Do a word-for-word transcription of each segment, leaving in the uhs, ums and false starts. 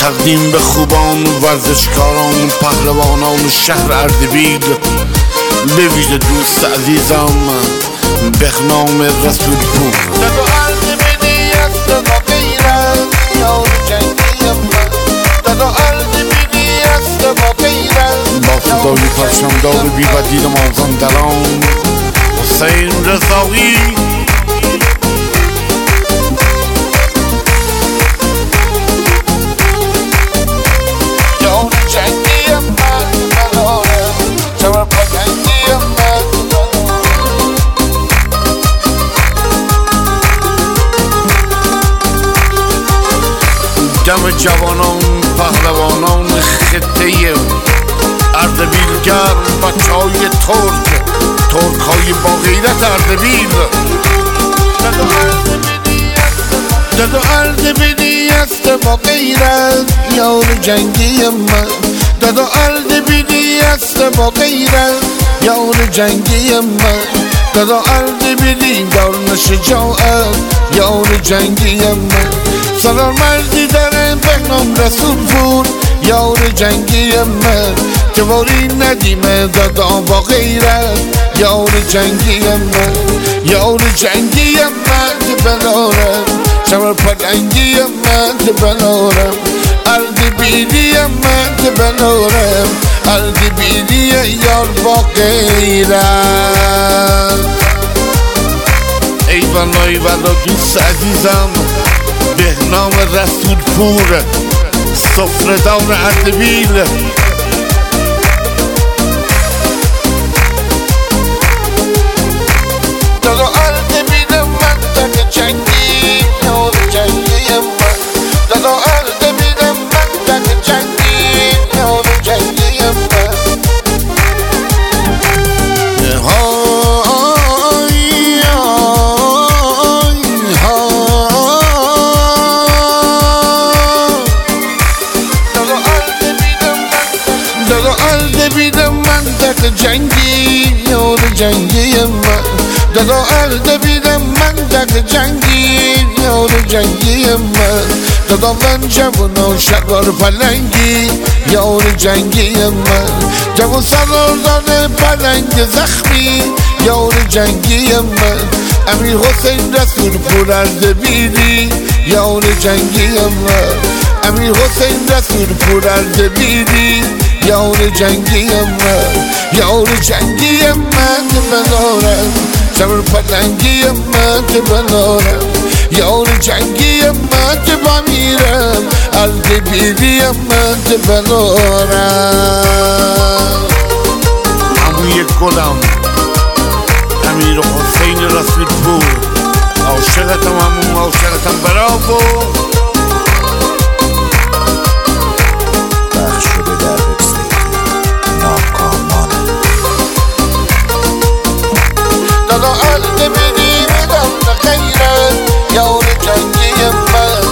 تقدیم به خوبان ورزشکاران پهلوانان شهر اردبیل، به ویژه دوست عزیزم بهنام رسولپور. دادو اردبیلی است با غیرت یار جنگی من، دادو اردبیلی است با غیرت با صدای پرچمدار بی‌بدیل مازندران حسین رضایی. یار جنگی من بلاره جوار پاکنگی من، دم جوانان پهلوانان خطه اردبیل گرم، بچه های ترک ترک های با غیرت اردبیل. دادو اردبیلی است با غیرت یار جنگی من، دادو اردبیلی است با غیرت یار جنگی من، دادو اردبیلی دارن شجاعت یار جنگی من. سالار مردی داره بهنام رسولپور یار جنگی من، جواری ندیمه دادا با غیرت یار جنگی من، یار جنگی من بلارم شمر پلنگی من بلارم، اردبیلی من بلارم اردبیلی یار با غیرت. ای والا ای والا دوست عزیزم بهنام رسولپور سفره‌دار اردبیل. دادو اردبیل من تک جنگی یار جنگی من، دادو اردبیل من تک جنگی یار جنگی من. دادو اردبیل من تک جنگی یار جنگی من، دادو اردبیل من تک جنگی یار جنگی من، دادو من جوان و شلوار پلنگی یار جنگی من، جوان سالار داره پلنگ زخمی یار جنگی من، امیر حسین رسولپور اردبیلی یار جنگی من، امیر حسین رسولپور اردبیلی یار جنگی من، یار جنگی من بلارم شمر پلنگی من بلارم، یار جنگی من بمیرم اردبیلی من بلارم. عموی گلم امیر حسین رسولپور، عاشقتم عمو عاشقتم، براو. بخش شده در وبسایت ناکامان. دادو اردبیلی بدم غیرت یار جنگی من،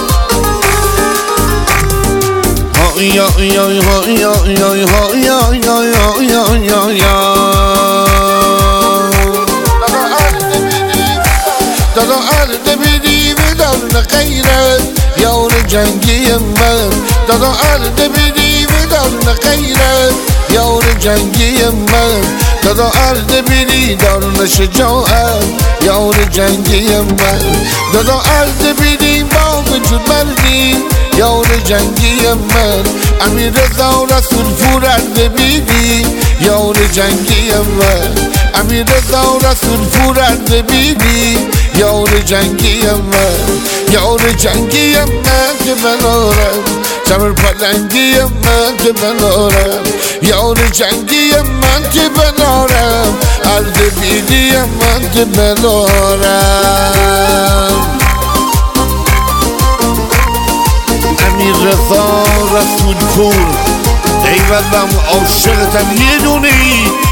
یا یا یا یا یا یا یا یا یا یا یا. دادو اردبیلی بدم غیرت یار جنگی من، دادو اردبیلی بدم غیرت یار جنگی من، دادو اردبیلی دارن شجاعت یار جنگی من، دادو اردبیلی با وجود مردی یار جنگی من، امیر رضا رسولپور اردبیلی یار جنگی من، امیر رضا رسولپور اردبیلی یار جنگی من، یار جنگی من بلارم شمر پلنگی من بلارم، یار جنگی من بلارم اردبیلی من بلارم. امیر رضا رسولپور ای والله عاشقتم یه دونی